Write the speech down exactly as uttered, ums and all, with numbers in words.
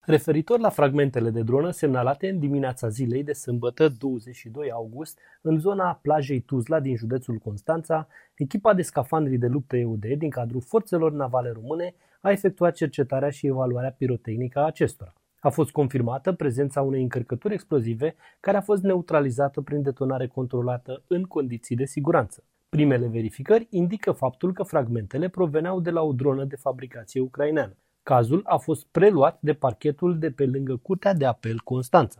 Referitor la fragmentele de dronă semnalate în dimineața zilei de sâmbătă douăzeci și doi august în zona plajei Tuzla din județul Constanța, echipa de scafandri de luptă E U D din cadrul forțelor navale române a efectuat cercetarea și evaluarea pirotehnică a acestora. A fost confirmată prezența unei încărcături explozive care a fost neutralizată prin detonare controlată în condiții de siguranță. Primele verificări indică faptul că fragmentele proveneau de la o dronă de fabricație ucraineană. Cazul a fost preluat de parchetul de pe lângă Curtea de Apel Constanța.